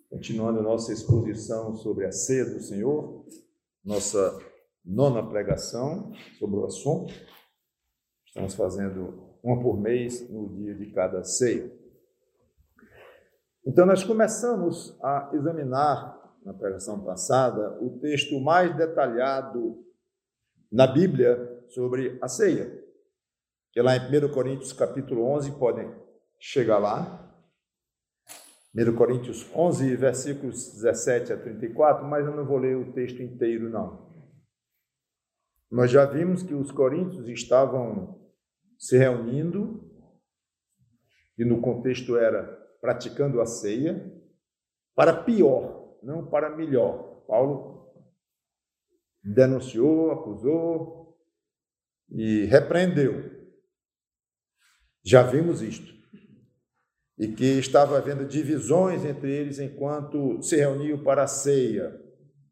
Continuando a nossa exposição sobre a ceia do Senhor, nossa nona pregação sobre o assunto. Estamos fazendo uma por mês no dia de cada ceia. Então, nós começamos a examinar, na pregação passada, o texto mais detalhado na Bíblia sobre a ceia, que é lá em 1 Coríntios capítulo 11, podem chegar lá. 1 Coríntios 11, versículos 17 a 34, mas eu não vou ler o texto inteiro, não. Nós já vimos que os coríntios estavam se reunindo, e no contexto era praticando a ceia, para pior, não para melhor. Paulo denunciou, acusou e repreendeu. Já vimos isto. E que estava havendo divisões entre eles enquanto se reuniam para a ceia.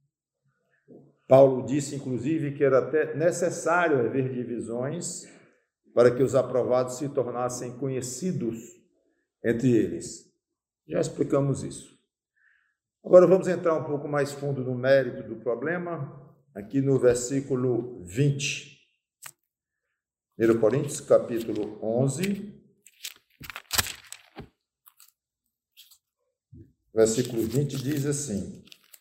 Paulo disse, inclusive, que era até necessário haver divisões para que os aprovados se tornassem conhecidos entre eles. Já explicamos isso. Agora vamos entrar um pouco mais fundo no mérito do problema, aqui no versículo 20. 1 Coríntios, capítulo 11, versículo 20 diz assim: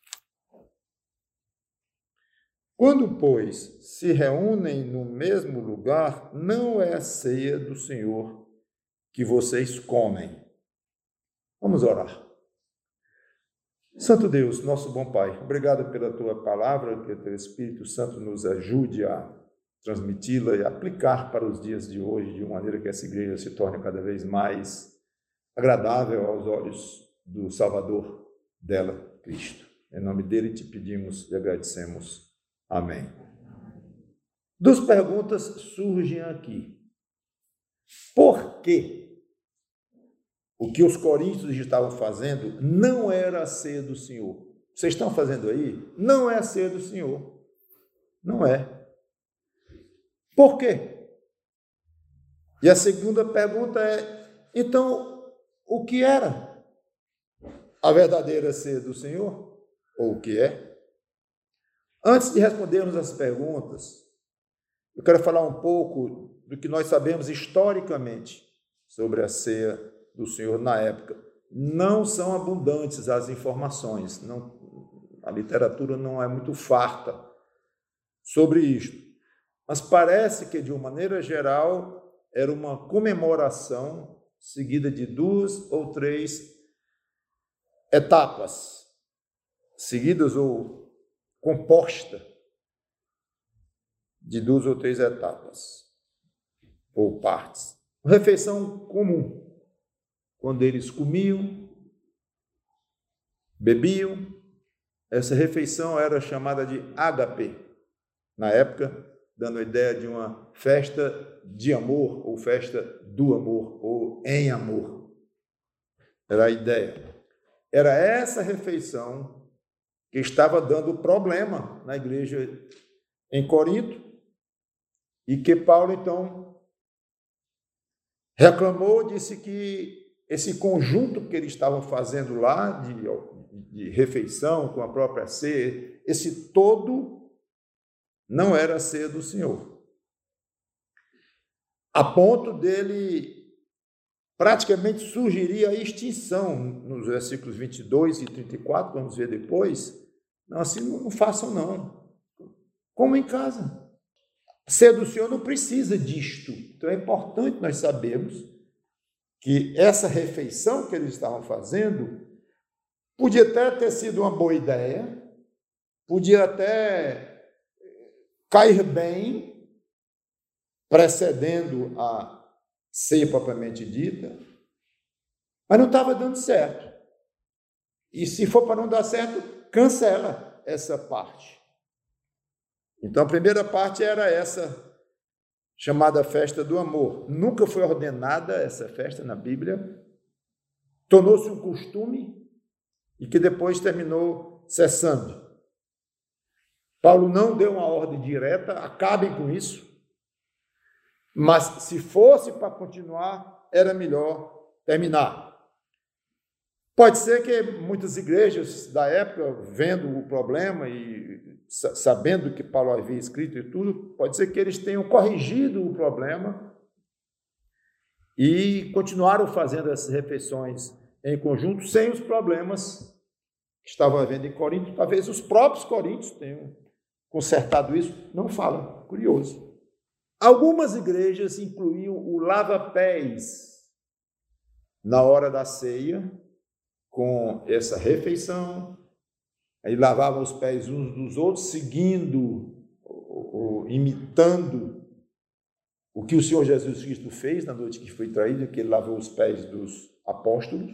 Quando, pois, se reúnem no mesmo lugar, não é a ceia do Senhor que vocês comem. Vamos orar. Santo Deus, nosso bom Pai, obrigado pela Tua palavra, que o Teu Espírito Santo nos ajude a transmiti-la e aplicar para os dias de hoje, de uma maneira que essa igreja se torne cada vez mais agradável aos olhos do Salvador dela, Cristo. Em nome dele te pedimos e agradecemos. Amém. Duas perguntas surgem aqui. Por que o que os coríntios estavam fazendo não era a ceia do Senhor? Vocês estão fazendo aí? Não é a ceia do Senhor. Não é. Por quê? E a segunda pergunta é, então, o que era a verdadeira ceia do Senhor? Ou o que é? Antes de respondermos as perguntas, eu quero falar um pouco do que nós sabemos historicamente sobre a ceia do Senhor na época. Não são abundantes as informações, a literatura não é muito farta sobre isto, mas parece que, de uma maneira geral, era uma comemoração seguida de 2 ou 3 etapas, seguidas ou composta de 2 ou 3 etapas ou partes. Uma refeição comum, quando eles comiam, bebiam. Essa refeição era chamada de ágape, na época, dando a ideia de uma festa de amor, ou festa do amor, ou em amor. Era a ideia. Era essa refeição que estava dando problema na igreja em Corinto, e que Paulo, então, reclamou, disse que esse conjunto que eles estavam fazendo lá, de refeição com a própria ceia, esse todo não era a ceia do Senhor. A ponto dele praticamente surgiria a extinção, nos versículos 22 e 34, vamos ver depois. Não, assim não façam, não. Como em casa. A ceia do Senhor não precisa disto. Então é importante nós sabermos que essa refeição que eles estavam fazendo podia até ter sido uma boa ideia, podia até cair bem, precedendo a ceia propriamente dita, mas não estava dando certo. E se for para não dar certo, cancela essa parte. Então, a primeira parte era essa, chamada festa do amor. Nunca foi ordenada essa festa na Bíblia, tornou-se um costume e que depois terminou cessando. Paulo não deu uma ordem direta, acabem com isso, mas se fosse para continuar, era melhor terminar. Pode ser que muitas igrejas da época, vendo o problema e sabendo que Paulo havia escrito e tudo, pode ser que eles tenham corrigido o problema e continuaram fazendo essas refeições em conjunto sem os problemas que estavam havendo em Corinto. Talvez os próprios coríntios tenham consertado isso, não fala, curioso. Algumas igrejas incluíam o lava-pés na hora da ceia, com essa refeição, aí lavavam os pés uns dos outros, seguindo, imitando o que o Senhor Jesus Cristo fez na noite que foi traído, que ele lavou os pés dos apóstolos.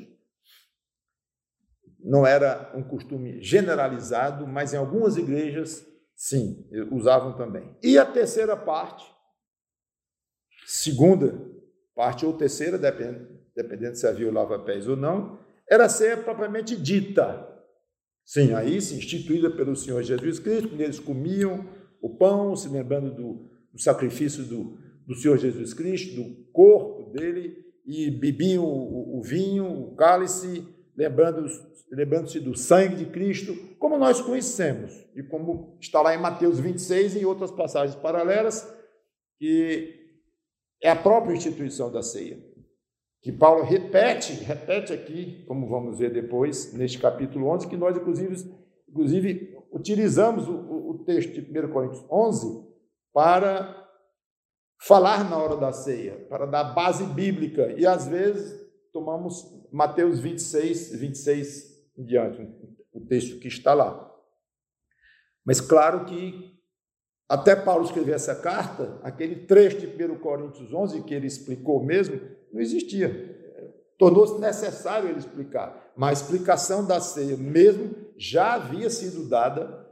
Não era um costume generalizado, mas em algumas igrejas, sim, usavam também. E a terceira parte, segunda parte ou terceira, dependendo se havia o lava-pés ou não, era a ceia propriamente dita. Sim, aí se instituída pelo Senhor Jesus Cristo, quando eles comiam o pão, se lembrando do sacrifício do Senhor Jesus Cristo, do corpo dele, e bebiam o vinho, o cálice, lembrando-se do sangue de Cristo, como nós conhecemos, e como está lá em Mateus 26 e em outras passagens paralelas, que é a própria instituição da ceia, que Paulo repete aqui, como vamos ver depois, neste capítulo 11, que nós, inclusive utilizamos o texto de 1 Coríntios 11 para falar na hora da ceia, para dar base bíblica, e às vezes tomamos Mateus 26 em diante, o texto que está lá. Mas claro que até Paulo escrever essa carta, aquele trecho de 1 Coríntios 11, que ele explicou mesmo, não existia. Tornou-se necessário ele explicar. Mas a explicação da ceia mesmo já havia sido dada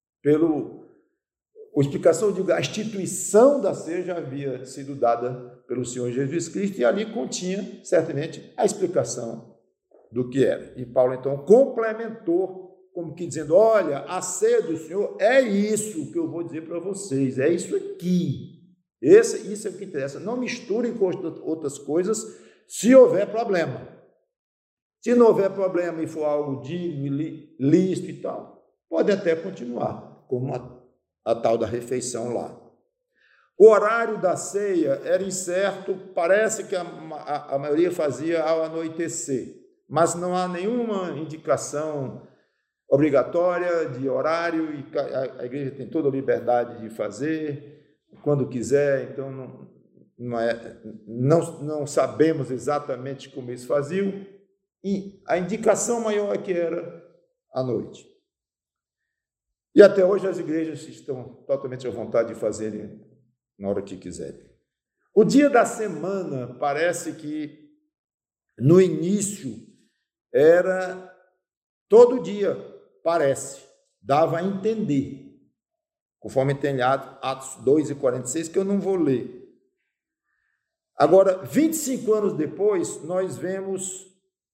a instituição da ceia já havia sido dada pelo Senhor Jesus Cristo, e ali continha, certamente, a explicação do que era. E Paulo, então, complementou, como que dizendo, olha, a ceia do Senhor é isso que eu vou dizer para vocês, é isso aqui. Isso é o que interessa. Não misturem com outras coisas se houver problema. Se não houver problema e for algo digno, lícito e tal, pode até continuar, como a tal da refeição lá. O horário da ceia era incerto, parece que a maioria fazia ao anoitecer, mas não há nenhuma indicação obrigatória de horário, e a igreja tem toda a liberdade de fazer quando quiser, então não sabemos exatamente como eles faziam, e a indicação maior é que era à noite. E até hoje as igrejas estão totalmente à vontade de fazerem na hora que quiserem. O dia da semana parece que no início era todo dia, dava a entender, conforme tem Atos 2:46, que eu não vou ler. Agora, 25 anos depois, nós vemos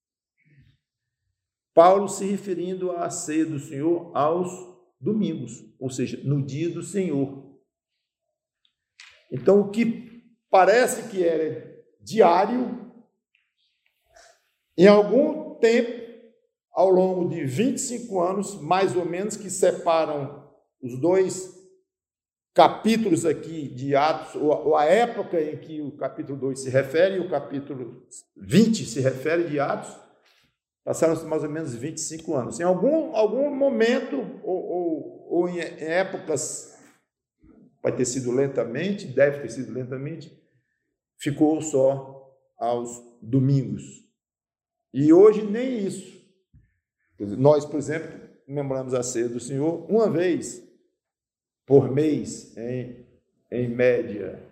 Paulo se referindo à ceia do Senhor aos domingos, ou seja, no dia do Senhor. Então, o que parece que era diário, em algum tempo, ao longo de 25 anos, mais ou menos, que separam os dois capítulos aqui de Atos, ou a época em que o capítulo 2 se refere e o capítulo 20 se refere de Atos, passaram-se mais ou menos 25 anos. Em algum momento, ou em épocas, deve ter sido lentamente, ficou só aos domingos. E hoje nem isso. Nós, por exemplo, comemoramos a ceia do Senhor uma vez por mês, em média.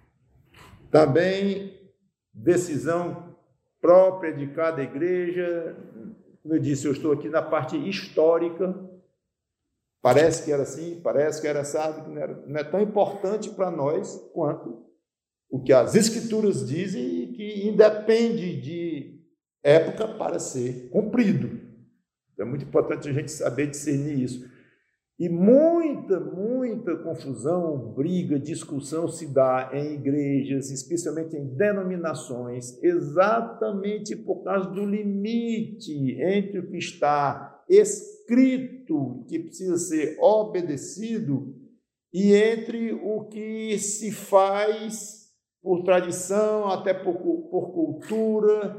Também decisão própria de cada igreja. Como eu disse, eu estou aqui na parte histórica. Parece que era assim, parece que era assado, não é tão importante para nós quanto o que as Escrituras dizem e que independe de época para ser cumprido. É muito importante a gente saber discernir isso. E muita confusão, briga, discussão se dá em igrejas, especialmente em denominações, exatamente por causa do limite entre o que está escrito, que precisa ser obedecido, e entre o que se faz por tradição, até por cultura,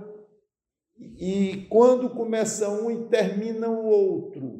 e quando começa um e termina o outro.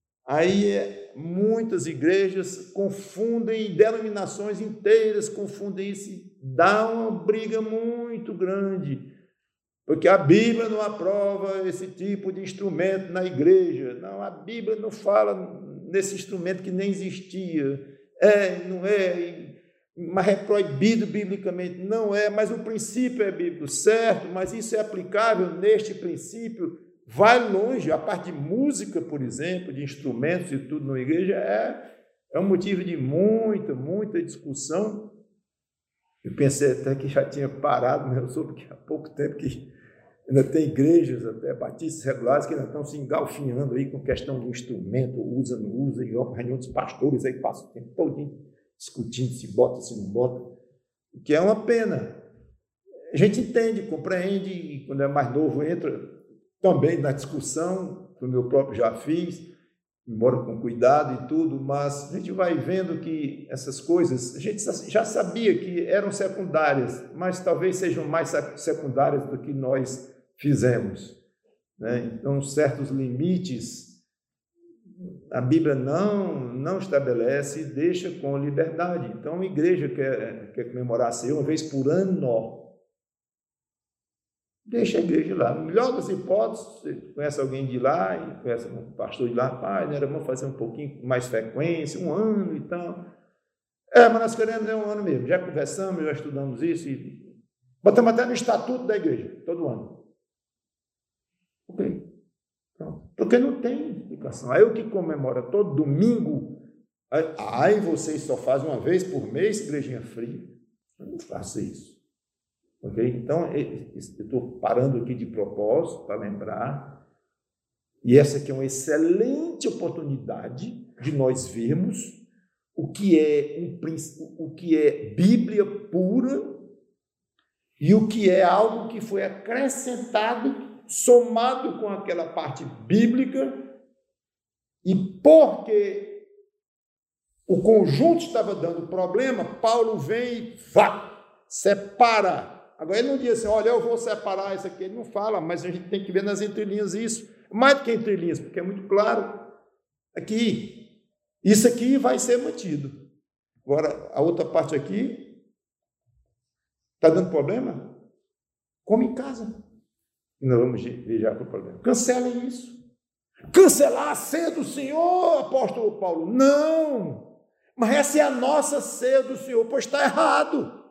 Aí muitas igrejas confundem, denominações inteiras confundem isso, dá uma briga muito grande, porque a Bíblia não aprova esse tipo de instrumento na igreja. Não, a Bíblia não fala nesse instrumento que nem existia. Não é, mas é proibido biblicamente. Não é, mas o princípio é bíblico, certo, mas isso é aplicável neste princípio. Vai longe, a parte de música, por exemplo, de instrumentos e tudo na igreja é um motivo de muita discussão. Eu pensei até que já tinha parado, mas eu soube que há pouco tempo que ainda tem igrejas, até batistas regulares, que ainda estão se engalfinhando aí com questão de instrumento, usa, não usa, e a reunião dos pastores aí passa o tempo todo discutindo se bota, se não bota, o que é uma pena. A gente entende, compreende, e quando é mais novo entra também na discussão, que o meu próprio já fiz, embora com cuidado e tudo, mas a gente vai vendo que essas coisas, a gente já sabia que eram secundárias, mas talvez sejam mais secundárias do que nós fizemos, né? Então, certos limites, a Bíblia não estabelece e deixa com liberdade. Então, a igreja quer comemorar a ceia uma vez por ano, deixa a igreja lá. No melhor das hipóteses, você conhece alguém de lá, e conhece um pastor de lá, era bom fazer um pouquinho mais frequência, 1 ano e tal. Mas nós queremos 1 ano mesmo. Já conversamos, já estudamos isso e botamos até no estatuto da igreja, todo ano. Ok. Pronto. Porque não tem explicação. Aí o que comemora todo domingo, aí vocês só fazem uma vez por mês, igrejinha fria. Eu não faço isso. Okay? Então, eu estou parando aqui de propósito para lembrar, e essa aqui é uma excelente oportunidade de nós vermos o que é Bíblia pura e o que é algo que foi acrescentado, somado com aquela parte bíblica, e porque o conjunto estava dando problema, Paulo vem e separa. Agora, ele não diz assim, olha, eu vou separar isso aqui. Ele não fala, mas a gente tem que ver nas entrelinhas isso. Mais do que entrelinhas, porque é muito claro aqui. Isso aqui vai ser mantido. Agora, a outra parte aqui, está dando problema? Come em casa. E nós vamos ver já o problema. Cancelem isso. Cancelar a ceia do Senhor, apóstolo Paulo? Não! Mas essa é a nossa ceia do Senhor, pois está errado.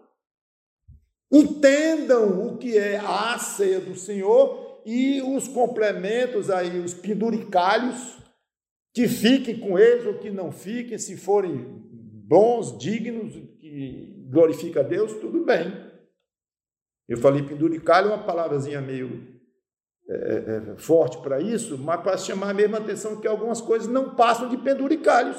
Entendam o que é a ceia do Senhor e os complementos aí, os penduricalhos, que fiquem com eles ou que não fiquem, se forem bons, dignos, que glorifica a Deus, tudo bem. Eu falei penduricalho, uma palavrazinha meio forte para isso, mas para chamar a mesma atenção que algumas coisas não passam de penduricalhos.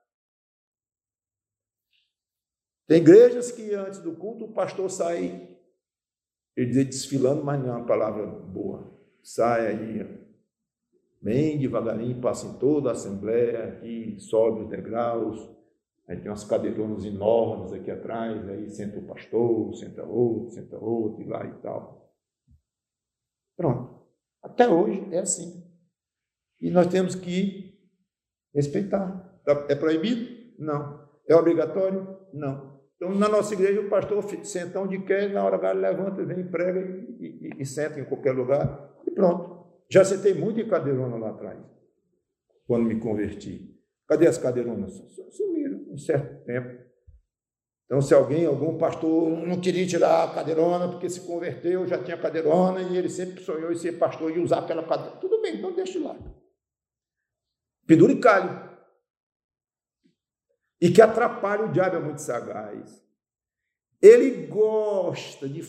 Tem igrejas que antes do culto o pastor sai, ele diz desfilando, mas não é uma palavra boa. Sai aí, bem devagarinho, passa em toda a assembleia, aqui sobe os degraus, aí tem umas cadeironas enormes aqui atrás, aí senta o pastor, senta outro, e lá e tal. Pronto. Até hoje é assim. E nós temos que respeitar. É proibido? Não. É obrigatório? Não. Então, na nossa igreja, o pastor senta onde quer, na hora que ele levanta, vem, prega e senta em qualquer lugar, e pronto. Já sentei muito em cadeirona lá atrás, quando me converti. Cadê as cadeironas? Sumiram um certo tempo. Então, se algum pastor não queria tirar a cadeirona porque se converteu, já tinha cadeirona, e ele sempre sonhou em ser pastor e usar aquela cadeira. Tudo bem, então deixa lá. Penduricalho. E que atrapalha, o diabo é muito sagaz. Ele gosta de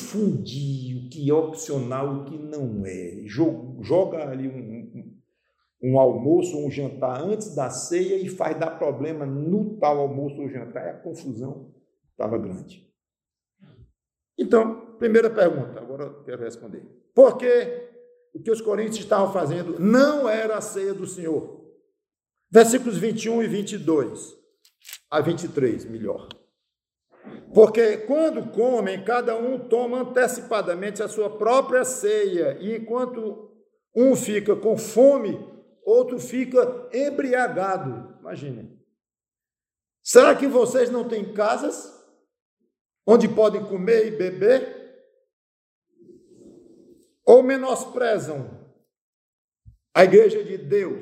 confundir o que é opcional e o que não é. Joga ali um almoço ou um jantar antes da ceia e faz dar problema no tal almoço ou jantar. A confusão estava grande. Então, primeira pergunta, agora eu quero responder. Por que o que os coríntios estavam fazendo não era a ceia do Senhor? Versículos 21 e 22, a 23, melhor. Porque quando comem, cada um toma antecipadamente a sua própria ceia, e enquanto um fica com fome, outro fica embriagado. Imaginem. Será que vocês não têm casas onde podem comer e beber? Ou menosprezam a igreja de Deus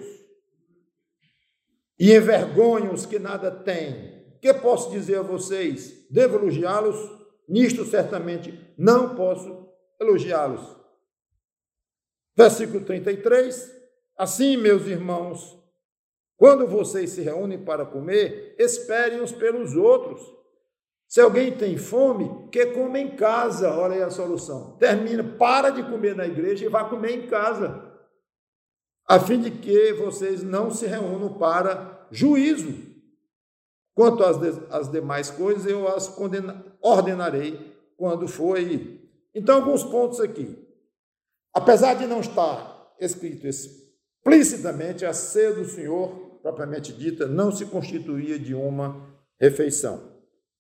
e envergonham os que nada têm? O que posso dizer a vocês? Devo elogiá-los? Nisto certamente não posso elogiá-los. Versículo 33. Assim, meus irmãos, quando vocês se reúnem para comer, esperem uns pelos outros. Se alguém tem fome, que coma em casa. Olha aí a solução. Para de comer na igreja e vá comer em casa, a fim de que vocês não se reúnam para juízo. Quanto às demais coisas, eu as ordenarei quando for aí. Então, alguns pontos aqui. Apesar de não estar escrito explicitamente, a ceia do Senhor, propriamente dita, não se constituía de uma refeição.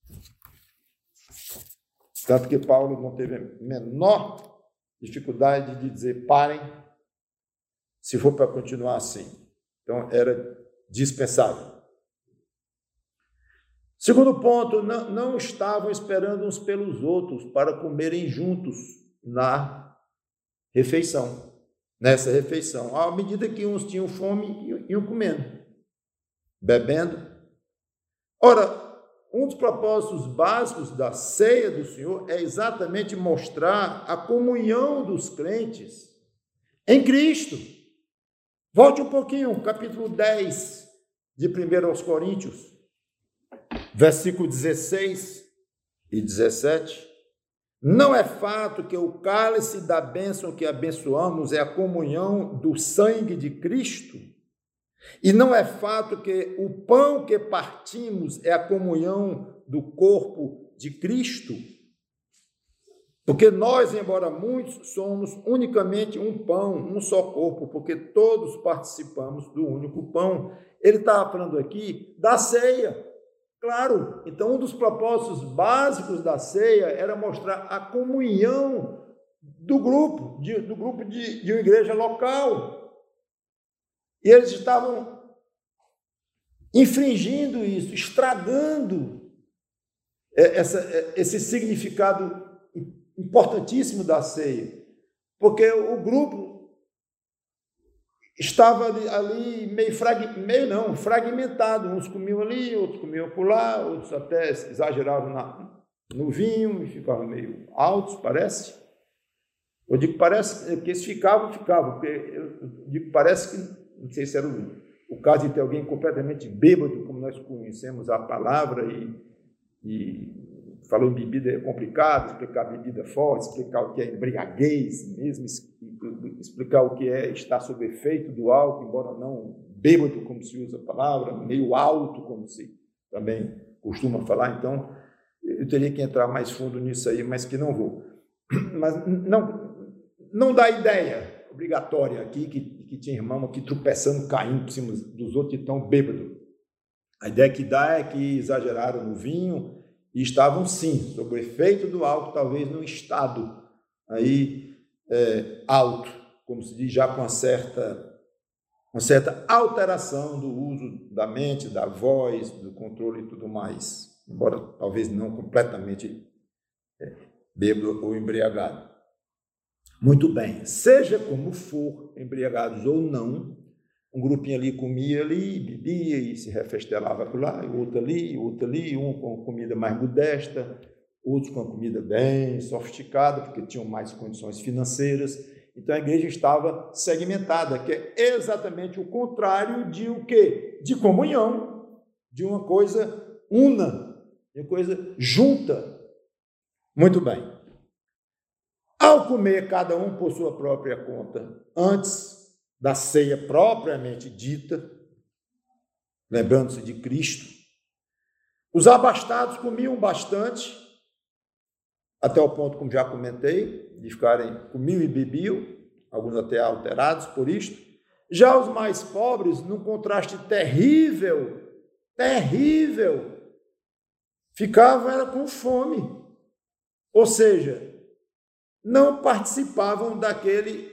Tanto que Paulo não teve a menor dificuldade de dizer parem, se for para continuar assim. Então, era dispensável. Segundo ponto, não estavam esperando uns pelos outros para comerem juntos nessa refeição. À medida que uns tinham fome, iam comendo, bebendo. Ora, um dos propósitos básicos da ceia do Senhor é exatamente mostrar a comunhão dos crentes em Cristo. Volte um pouquinho, capítulo 10 de 1 aos Coríntios, versículo 16 e 17. Não é fato que o cálice da bênção que abençoamos é a comunhão do sangue de Cristo? E não é fato que o pão que partimos é a comunhão do corpo de Cristo? Porque nós, embora muitos, somos unicamente um pão, um só corpo, porque todos participamos do único pão. Ele está falando aqui da ceia. Claro, então um dos propósitos básicos da ceia era mostrar a comunhão do grupo de uma igreja local. E eles estavam infringindo isso, estragando esse significado importantíssimo da ceia, porque o grupo estava ali fragmentado, uns comiam ali, outros comiam por lá, outros até exageravam no vinho e ficavam meio altos, parece. Eu digo parece, porque eles ficavam, porque eu digo parece que, não sei se era o caso de ter alguém completamente bêbado, como nós conhecemos a palavra, e falou bebida é complicado, explicar bebida forte, explicar o que é embriaguez mesmo, explicar o que é estar sob efeito do álcool, embora não bêbado, como se usa a palavra, meio alto, como se também costuma falar. Então, eu teria que entrar mais fundo nisso aí, mas que não vou. Mas não dá ideia obrigatória aqui que tinha irmão aqui tropeçando, caindo por cima dos outros e tão bêbado. A ideia que dá é que exageraram no vinho e estavam, sim, sob o efeito do álcool, talvez num estado aí alto, como se diz, já com uma certa alteração do uso da mente, da voz, do controle e tudo mais, embora talvez não completamente bêbado ou embriagado. Muito bem, seja como for, embriagados ou não, um grupinho ali comia ali, bebia e se refestelava por lá, e outro ali, um com comida mais modesta, outros com comida bem sofisticada, porque tinham mais condições financeiras. Então a igreja estava segmentada, que é exatamente o contrário de o quê? De comunhão, de uma coisa una, de uma coisa junta. Muito bem. Ao comer cada um por sua própria conta, antes da ceia propriamente dita, lembrando-se de Cristo. Os abastados comiam bastante, até o ponto, como já comentei, de comiam e bebiam, alguns até alterados por isto. Já os mais pobres, num contraste terrível, ficavam era com fome. Ou seja, não participavam daquele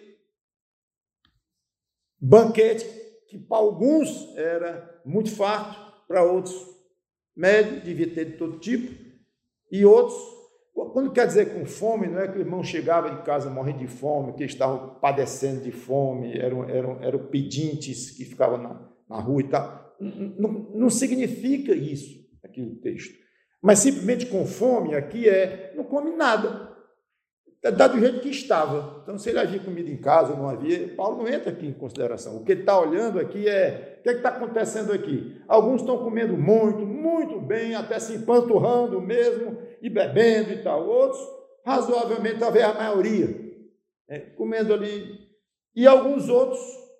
banquete que para alguns era muito farto, para outros médio, devia ter de todo tipo, e outros, quando quer dizer com fome, não é que o irmão chegava de casa morrendo de fome, que estavam padecendo de fome, eram pedintes que ficavam na rua e tal. Não significa isso aqui o texto. Mas simplesmente com fome aqui não come nada. Dá do jeito que estava. Então, se ele havia comida em casa ou não havia, Paulo não entra aqui em consideração. O que ele está olhando aqui o que está acontecendo aqui? Alguns estão comendo muito, muito bem, até se empanturrando mesmo, e bebendo e tal. Outros, razoavelmente, talvez a maioria, comendo ali. E alguns outros,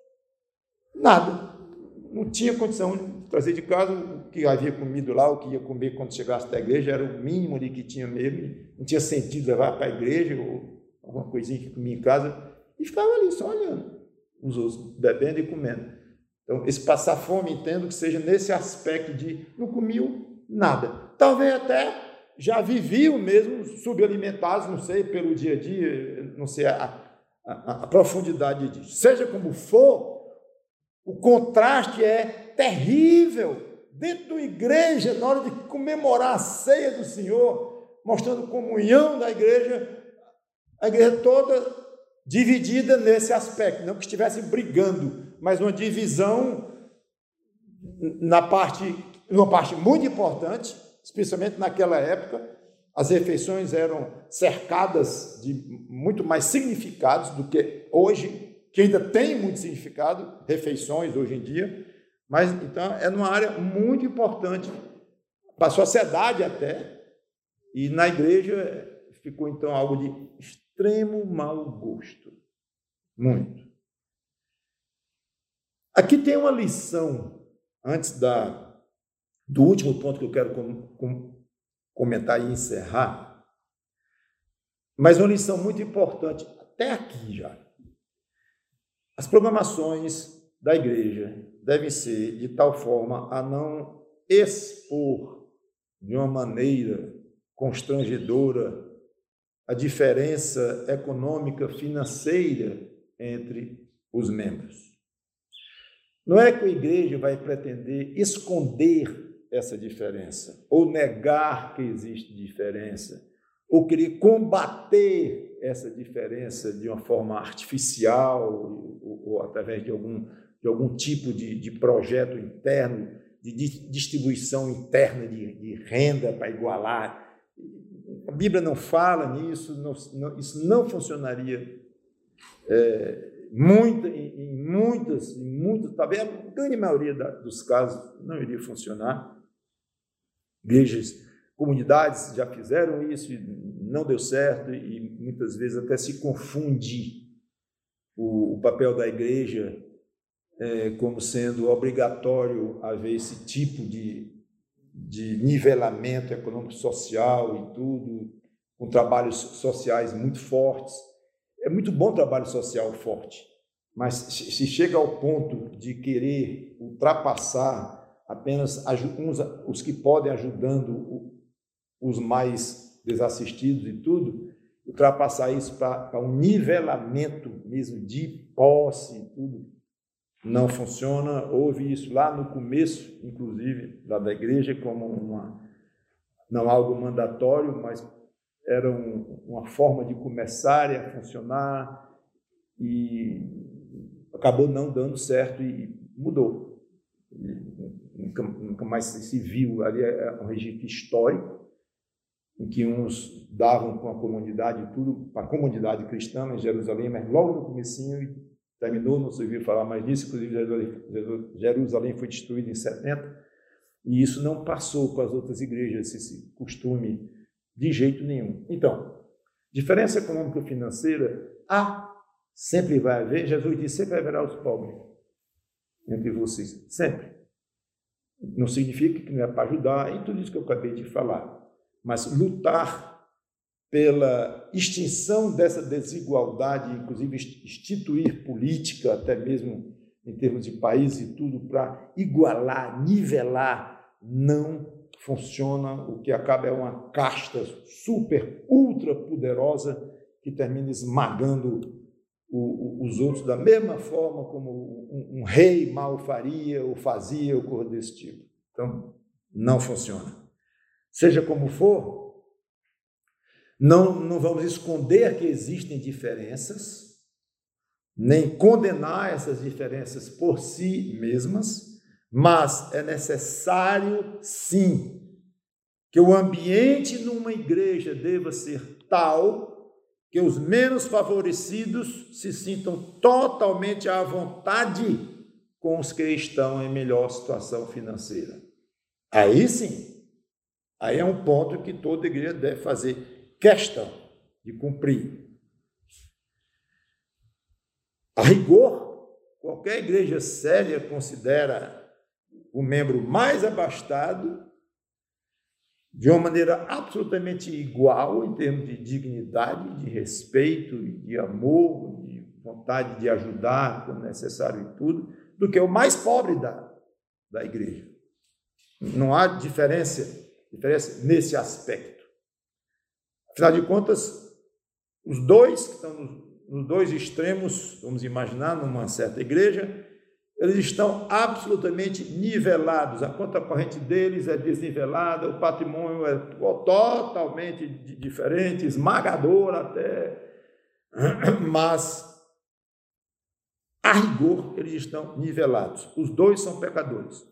nada. Não tinha condição de trazer de casa o que havia comido lá, o que ia comer quando chegasse da igreja, era o mínimo ali que tinha mesmo, não tinha sentido levar para a igreja, ou alguma coisinha que comia em casa, e ficava ali só olhando, os outros bebendo e comendo. Então, esse passar fome, entendo que seja nesse aspecto de não comiam nada. Talvez até já viviam mesmo subalimentados, não sei, pelo dia a dia, não sei a profundidade disso. Seja como for, o contraste é terrível. Dentro da igreja, na hora de comemorar a ceia do Senhor, mostrando comunhão da igreja, a igreja toda dividida nesse aspecto, não que estivessem brigando, mas uma divisão numa parte muito importante, especialmente naquela época. As refeições eram cercadas de muito mais significados do que hoje, que ainda tem muito significado, refeições hoje em dia, mas então é numa área muito importante para a sociedade até, e na igreja ficou então algo de extremo mau gosto, muito. Aqui tem uma lição, antes do último ponto que eu quero comentar e encerrar, mas uma lição muito importante, até aqui já. As programações da igreja devem ser de tal forma a não expor de uma maneira constrangedora a diferença econômica financeira entre os membros. Não é que a igreja vai pretender esconder essa diferença, ou negar que existe diferença, ou querer combater essa diferença de uma forma artificial ou através de algum tipo de projeto interno, de distribuição interna de renda para igualar. A Bíblia não fala nisso, isso não funcionaria em muitas, talvez a grande maioria dos casos não iria funcionar. Igrejas, comunidades já fizeram isso e não deu certo, e muitas vezes até se confunde o papel da igreja como sendo obrigatório haver esse tipo de nivelamento econômico-social e tudo, com trabalhos sociais muito fortes. É muito bom trabalho social forte, mas se chega ao ponto de querer ultrapassar apenas os que podem ajudando os mais desassistidos e tudo, ultrapassar isso para um nivelamento mesmo de posse e tudo, não funciona. Houve isso lá no começo, inclusive, lá da igreja, como não algo mandatório, mas era uma forma de começar a funcionar, e acabou não dando certo e mudou. Nunca mais se viu. Ali é um registro histórico em que uns davam com a comunidade e tudo, para a comunidade cristã em Jerusalém, mas logo no comecinho terminou, não se ouviu falar mais disso. Inclusive Jerusalém foi destruída em 70, e isso não passou para as outras igrejas, esse costume, de jeito nenhum. Então, diferença econômica-financeira há, Sempre vai haver, Jesus disse, sempre haverá os pobres entre vocês, sempre. Não significa que não é para ajudar, em tudo isso que eu acabei de falar, mas lutar pela extinção dessa desigualdade, inclusive instituir política, até mesmo em termos de país e tudo, para igualar, nivelar, não funciona. O que acaba é uma casta super, ultra poderosa que termina esmagando os outros da mesma forma como um rei mal faria ou fazia ou coisa desse tipo. Então, não funciona. Seja como for, não vamos esconder que existem diferenças, nem condenar essas diferenças por si mesmas, mas é necessário, sim, que o ambiente numa igreja deva ser tal que os menos favorecidos se sintam totalmente à vontade com os que estão em melhor situação financeira. Aí sim, aí é um ponto que toda igreja deve fazer questão de cumprir. A rigor, qualquer igreja séria considera o membro mais abastado de uma maneira absolutamente igual em termos de dignidade, de respeito, de amor, de vontade de ajudar quando necessário e tudo, do que o mais pobre da igreja. Não há diferença nesse aspecto. Afinal de contas, os dois que estão nos dois extremos, vamos imaginar, numa certa igreja, eles estão absolutamente nivelados, a conta corrente deles é desnivelada, o patrimônio é totalmente diferente, esmagador até, mas, a rigor, eles estão nivelados. Os dois são pecadores.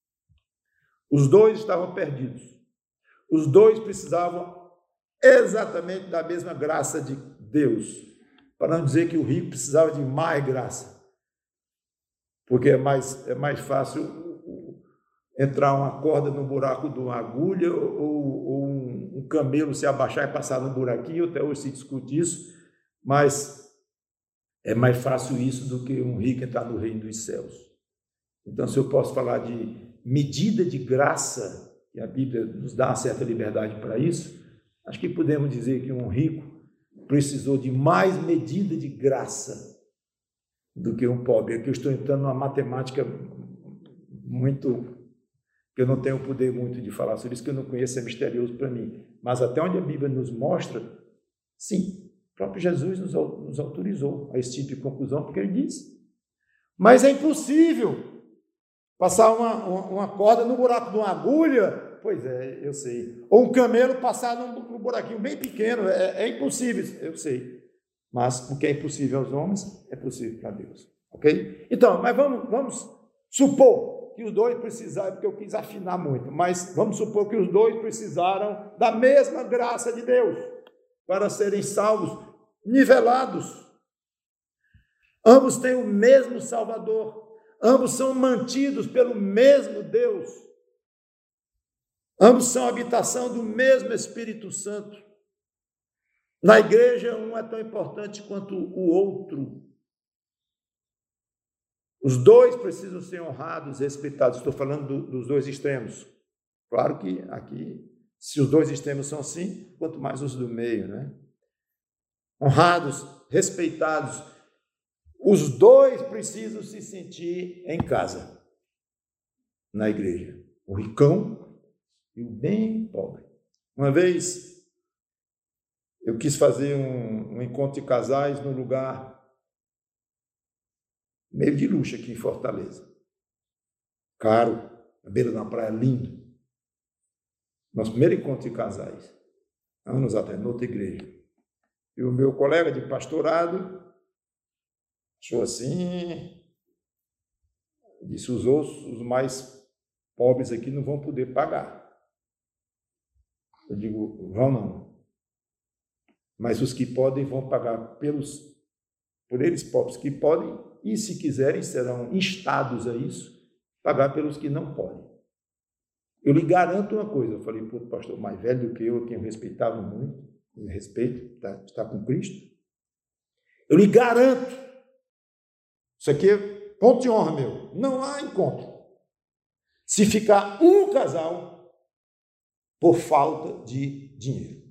Os dois estavam perdidos. Os dois precisavam exatamente da mesma graça de Deus, para não dizer que o rico precisava de mais graça. Porque é mais fácil entrar uma corda no buraco de uma agulha ou um camelo se abaixar e passar no buraquinho, até hoje se discute isso, mas é mais fácil isso do que um rico entrar no reino dos céus. Então, se eu posso falar de medida de graça, e a Bíblia nos dá uma certa liberdade para isso, acho que podemos dizer que um rico precisou de mais medida de graça do que um pobre. Aqui eu estou entrando numa matemática muito, que eu não tenho poder muito de falar sobre isso, que eu não conheço, é misterioso para mim. Mas até onde a Bíblia nos mostra, sim, o próprio Jesus nos autorizou a esse tipo de conclusão, porque ele disse. Mas é impossível passar uma corda no buraco de uma agulha, pois é, eu sei. Ou um camelo passar num buraquinho bem pequeno, é impossível, eu sei. Mas o que é impossível aos homens é possível para Deus, ok? Então, mas vamos supor que os dois precisaram, porque eu quis afinar muito, mas vamos supor que os dois precisaram da mesma graça de Deus para serem salvos, nivelados. Ambos têm o mesmo Salvador, ambos são mantidos pelo mesmo Deus, ambos são habitação do mesmo Espírito Santo. Na igreja, um é tão importante quanto o outro. Os dois precisam ser honrados, respeitados. Estou falando dos dois extremos. Claro que aqui, se os dois extremos são assim, quanto mais os do meio, né? Honrados, respeitados. Os dois precisam se sentir em casa, na igreja. O ricão e o bem pobre. Uma vez, eu quis fazer um encontro de casais num lugar meio de luxo aqui em Fortaleza. Caro, à beira de uma praia, lindo. Nosso primeiro encontro de casais, anos atrás, noutra igreja. E o meu colega de pastorado achou assim, disse, os mais pobres aqui não vão poder pagar. Eu digo, vão não. Mas os que podem vão pagar por eles próprios que podem, e se quiserem serão instados a isso, pagar pelos que não podem. Eu lhe garanto uma coisa, eu falei para o pastor mais velho do que eu, quem eu respeitava muito, respeito, está com Cristo, Eu lhe garanto, isso aqui é ponto de honra meu, não há encontro. Se ficar um casal por falta de dinheiro.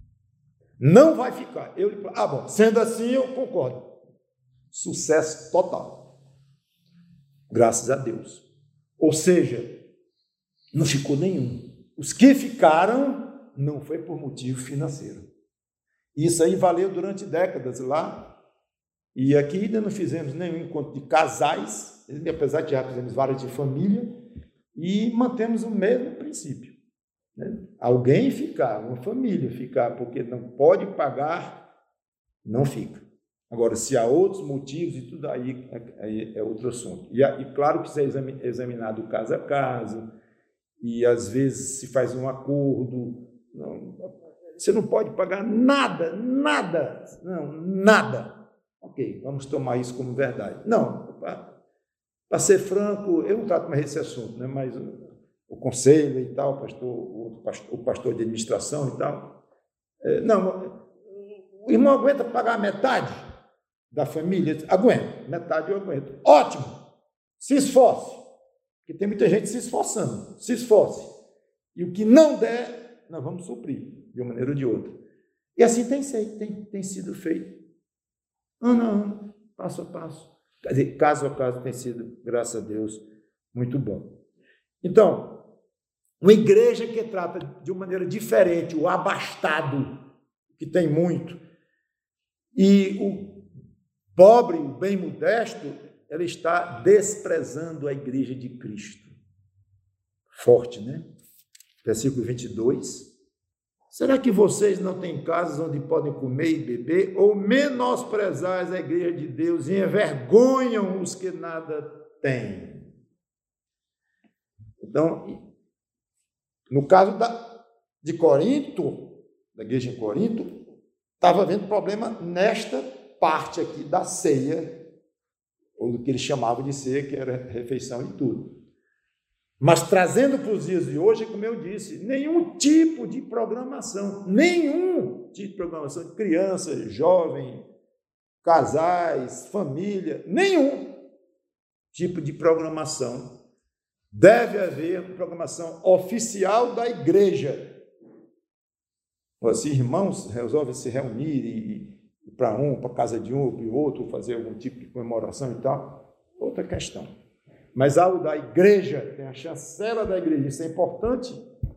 Não vai ficar. Bom, sendo assim eu concordo. Sucesso total. Graças a Deus. Ou seja, não ficou nenhum. Os que ficaram não foi por motivo financeiro. Isso aí valeu durante décadas lá. E aqui ainda não fizemos nenhum encontro de casais, apesar de já fizemos várias de família, e mantemos o mesmo princípio. Né? Alguém ficar, uma família ficar, porque não pode pagar, não fica. Agora, se há outros motivos e tudo, aí é outro assunto. E claro que isso é examinado caso a caso, e às vezes se faz um acordo. Você não pode pagar nada, nada. Ok, vamos tomar isso como verdade. Não, para ser franco, eu não trato mais esse assunto, né? Mas o conselho e tal, o pastor de administração e tal. Não, o irmão aguenta pagar metade da família? Aguento, metade eu aguento. Ótimo, se esforce, porque tem muita gente se esforçando, se esforce. E o que não der, nós vamos suprir, de uma maneira ou de outra. E assim tem sido feito. Ano a ano, passo a passo. Quer dizer, caso a caso tem sido, graças a Deus, muito bom. Então, uma igreja que trata de uma maneira diferente o abastado, que tem muito, e o pobre, o bem modesto, ela está desprezando a igreja de Cristo. Forte, né? Versículo 22. Será que vocês não têm casas onde podem comer e beber, ou menosprezais a igreja de Deus e envergonham os que nada têm? Então, no caso de Corinto, da igreja em Corinto, estava havendo problema nesta parte aqui da ceia, ou do que eles chamavam de ceia, que era refeição e tudo. Mas trazendo para os dias de hoje, como eu disse, nenhum tipo de programação, criança, jovem, casais, família, nenhum tipo de programação. Deve haver programação oficial da igreja. Se irmãos resolvem se reunir e ir para a casa de um ou para o outro, fazer algum tipo de comemoração e tal, outra questão. Mas algo da igreja, tem a chancela da igreja, isso é importante.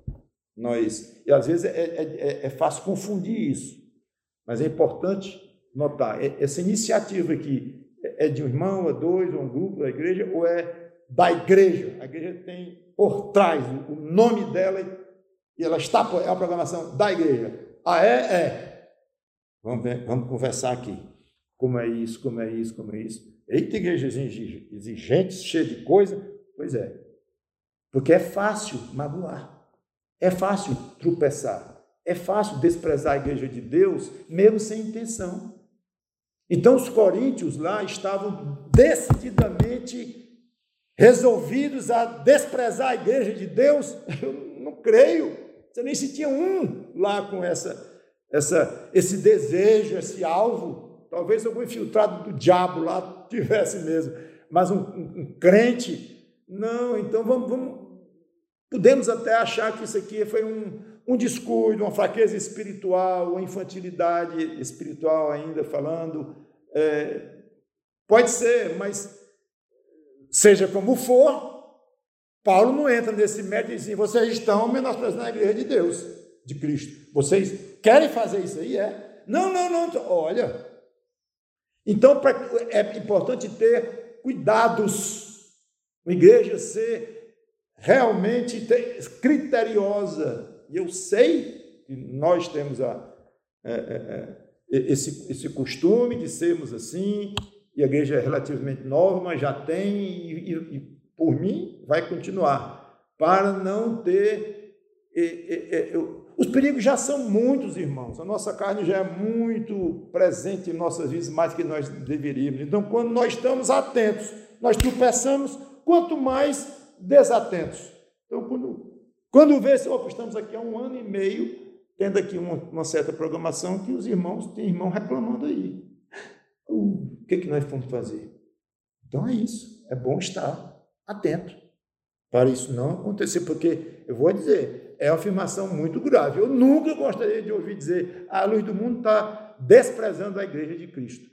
E às vezes é fácil confundir isso, mas é importante notar, essa iniciativa aqui é de um irmão, é dois, ou um grupo da igreja, ou é da igreja? A igreja tem por trás o nome dela, e ela está, é a programação da igreja. É. Vamos conversar aqui. Como é isso? Eita, igreja exigente, cheia de coisa. Pois é. Porque é fácil magoar. É fácil tropeçar. É fácil desprezar a igreja de Deus, mesmo sem intenção. Então, os coríntios lá estavam decididamente resolvidos a desprezar a igreja de Deus. Eu não creio. Você nem se tinha um lá com esse desejo, esse alvo. Talvez algum infiltrado do diabo lá tivesse mesmo, mas um crente, não. Então podemos até achar que isso aqui foi um descuido, uma fraqueza espiritual, uma infantilidade espiritual ainda falando, pode ser, mas seja como for, Paulo não entra nesse mérito e diz assim, vocês estão menosprezando a igreja de Deus, de Cristo, vocês querem fazer isso aí? Não, olha, então é importante ter cuidados, a igreja ser realmente criteriosa, e eu sei que nós temos esse costume de sermos assim, e a igreja é relativamente nova, mas já tem, e por mim vai continuar, para não ter... Os perigos já são muitos, irmãos. A nossa carne já é muito presente em nossas vidas, mais que nós deveríamos. Então, quando nós estamos atentos, nós tropeçamos, quanto mais desatentos. Então, quando vê, estamos aqui há 1 ano e meio, tendo aqui uma certa programação, que os irmãos, tem irmão reclamando aí. O que nós vamos fazer? Então é isso, é bom estar atento para isso não acontecer, porque eu vou dizer, é uma afirmação muito grave. Eu nunca gostaria de ouvir dizer a luz do mundo está desprezando a igreja de Cristo.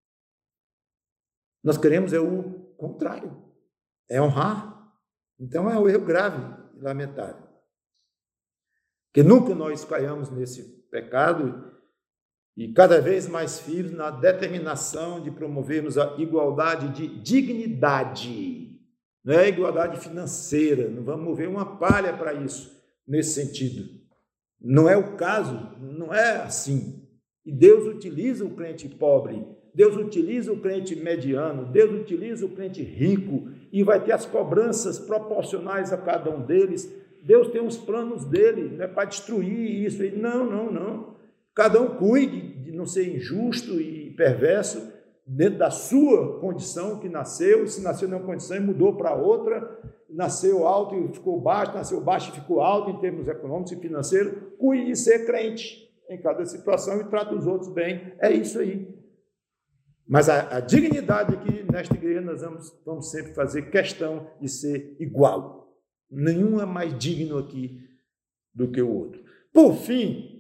Nós queremos o contrário, é honrar. Então é um erro grave e lamentável. Que nunca nós caiamos nesse pecado e cada vez mais firmes na determinação de promovermos a igualdade de dignidade. Não é a igualdade financeira, não vamos mover uma palha para isso, nesse sentido. Não é o caso, não é assim. E Deus utiliza o crente pobre, Deus utiliza o crente mediano, Deus utiliza o crente rico e vai ter as cobranças proporcionais a cada um deles. Deus tem os planos dele, não é para destruir isso. Não. Cada um cuide de não ser injusto e perverso dentro da sua condição que nasceu. Se nasceu numa condição e mudou para outra, nasceu alto e ficou baixo, nasceu baixo e ficou alto em termos econômicos e financeiros, cuide de ser crente em cada situação e trata os outros bem. É isso aí. Mas a dignidade aqui nesta igreja nós vamos sempre fazer questão de ser igual. Nenhum é mais digno aqui do que o outro. Por fim,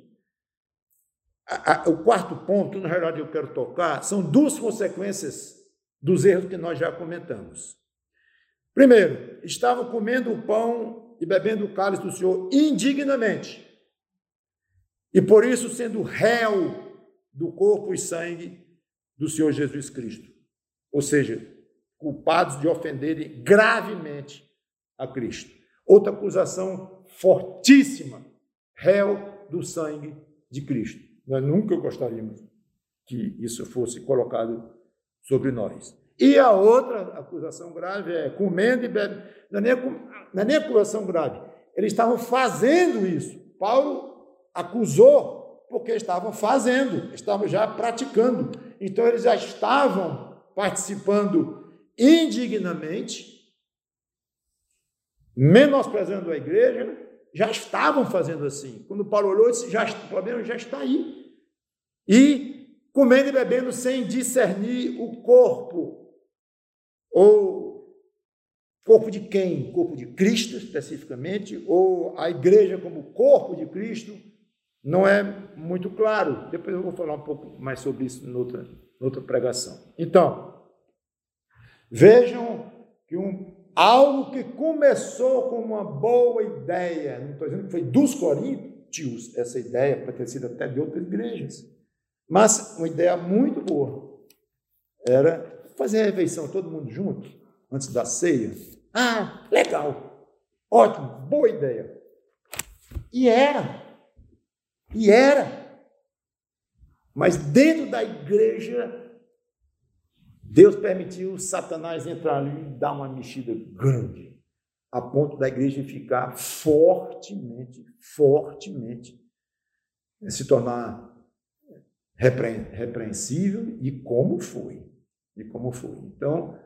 o quarto ponto, na realidade, eu quero tocar, são duas consequências dos erros que nós já comentamos. Primeiro, estavam comendo o pão e bebendo o cálice do Senhor indignamente, e por isso sendo réu do corpo e sangue do Senhor Jesus Cristo. Ou seja, culpados de ofenderem gravemente a Cristo. Outra acusação fortíssima, réu do sangue de Cristo. Nós nunca gostaríamos que isso fosse colocado sobre nós. E a outra acusação grave é comendo e bebendo. Não é nem acusação grave. Eles estavam fazendo isso. Paulo acusou porque estavam fazendo, estavam já praticando. Então, eles já estavam participando indignamente, menosprezando a igreja, já estavam fazendo assim. Quando Paulo olhou, disse, o problema já está aí. E comendo e bebendo sem discernir o corpo. Ou corpo de quem? Corpo de Cristo, especificamente, ou a igreja como corpo de Cristo, não é muito claro. Depois eu vou falar um pouco mais sobre isso noutra pregação. Então, vejam que algo que começou com uma boa ideia, não estou dizendo que foi dos coríntios, essa ideia pode ter sido até de outras igrejas, mas uma ideia muito boa, era fazer a refeição todo mundo junto, antes da ceia. Ah, legal, ótimo, boa ideia. E era. Mas dentro da igreja, Deus permitiu Satanás entrar ali e dar uma mexida grande, a ponto da igreja ficar fortemente, se tornar repreensível, e como foi. Então,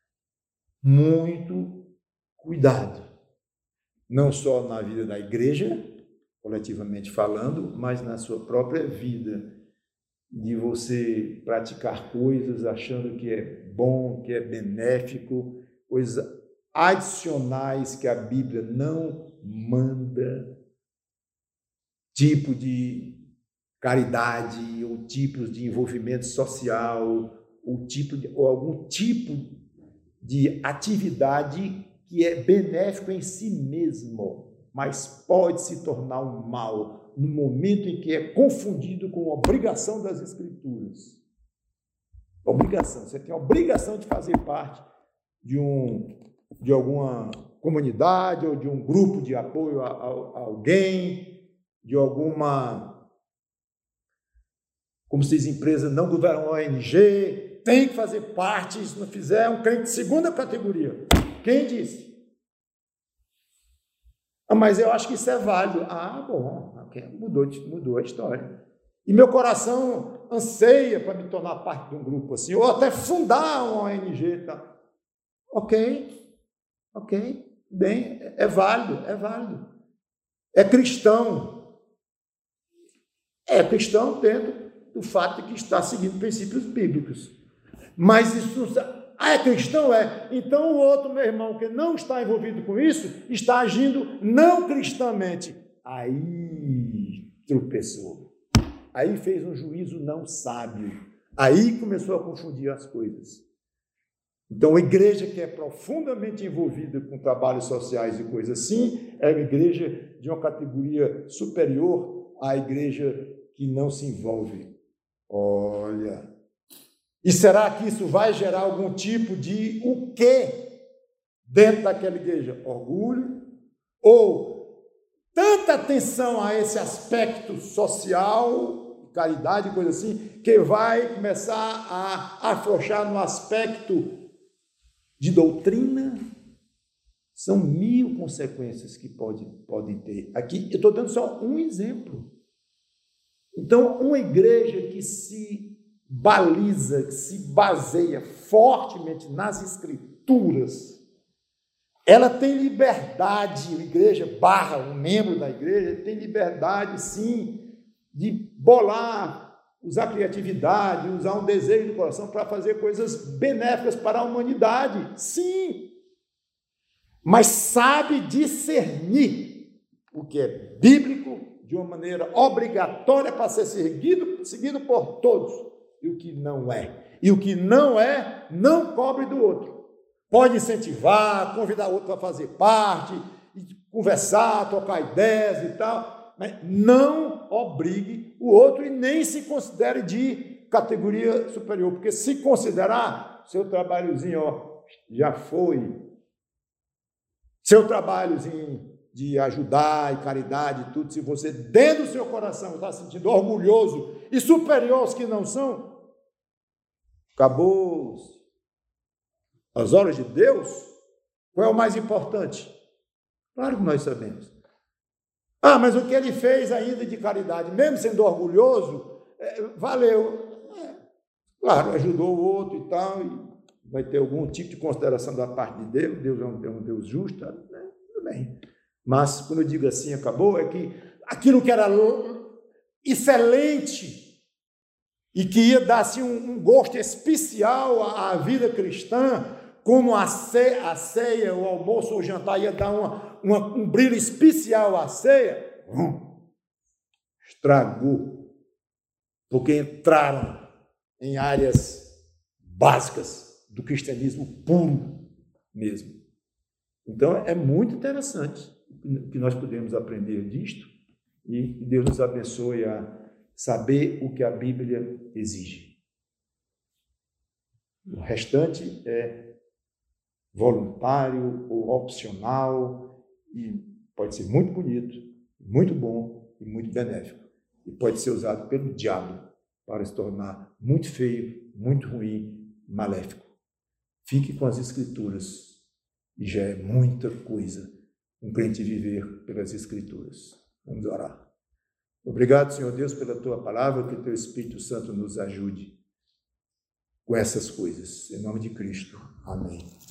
muito cuidado, não só na vida da igreja, coletivamente falando, mas na sua própria vida, de você praticar coisas achando que é bom, que é benéfico, coisas adicionais que a Bíblia não manda, tipo de caridade, ou tipos de envolvimento social, ou algum tipo de atividade que é benéfico em si mesmo, mas pode se tornar um mal no momento em que é confundido com a obrigação das Escrituras. Obrigação. Você tem a obrigação de fazer parte de alguma comunidade ou de um grupo de apoio a alguém, de alguma, como se diz, empresa não governamental, ONG, tem que fazer parte, se não fizer, é um crente de segunda categoria. Quem disse? Mas eu acho que isso é válido. Bom, okay. Mudou a história. E meu coração anseia para me tornar parte de um grupo assim, ou até fundar uma ONG. Tá? Ok, bem, é válido. É cristão. É cristão dentro do fato de que está seguindo princípios bíblicos. Mas isso é cristão? É. Então o outro, meu irmão, que não está envolvido com isso, está agindo não cristamente. Aí tropeçou. Aí fez um juízo não sábio. Aí começou a confundir as coisas. Então, a igreja que é profundamente envolvida com trabalhos sociais e coisas assim, é uma igreja de uma categoria superior à igreja que não se envolve. Olha, e será que isso vai gerar algum tipo de o quê dentro daquela igreja? Orgulho? Ou tanta atenção a esse aspecto social, caridade, coisa assim, que vai começar a afrouxar no aspecto de doutrina? São 1000 consequências que podem ter. Aqui eu estou dando só um exemplo. Então, uma igreja que se baliza, que se baseia fortemente nas Escrituras, ela tem liberdade, a igreja barra, um membro da igreja, tem liberdade, sim, de bolar, usar criatividade, usar um desejo do coração para fazer coisas benéficas para a humanidade, sim, mas sabe discernir o que é bíblico de uma maneira obrigatória para ser seguido por todos, e o que não é. E o que não é, não cobre do outro. Pode incentivar, convidar o outro para fazer parte, conversar, trocar ideias e tal, mas não obrigue o outro e nem se considere de categoria superior, porque se considerar, seu trabalhozinho já foi, seu trabalhozinho de ajudar e caridade e tudo, se você dentro do seu coração está se sentindo orgulhoso e superior aos que não são, acabou. As obras de Deus, qual é o mais importante? Claro que nós sabemos. Mas o que ele fez ainda de caridade, mesmo sendo orgulhoso, valeu. Claro, ajudou o outro e tal, e vai ter algum tipo de consideração da parte de Deus. Deus é um Deus justo, né? Tudo bem. Mas, quando eu digo assim, acabou, é que aquilo que era excelente e que ia dar assim, um gosto especial à vida cristã, como a ceia, o almoço ou o jantar ia dar um brilho especial à ceia, estragou, porque entraram em áreas básicas do cristianismo puro mesmo. Então, é muito interessante que nós podemos aprender disto e Deus nos abençoe a saber o que a Bíblia exige. O restante é voluntário ou opcional e pode ser muito bonito, muito bom e muito benéfico. E pode ser usado pelo diabo para se tornar muito feio, muito ruim, maléfico. Fique com as Escrituras e já é muita coisa um crente viver pelas Escrituras. Vamos orar. Obrigado, Senhor Deus, pela Tua palavra, que Teu Espírito Santo nos ajude com essas coisas. Em nome de Cristo. Amém.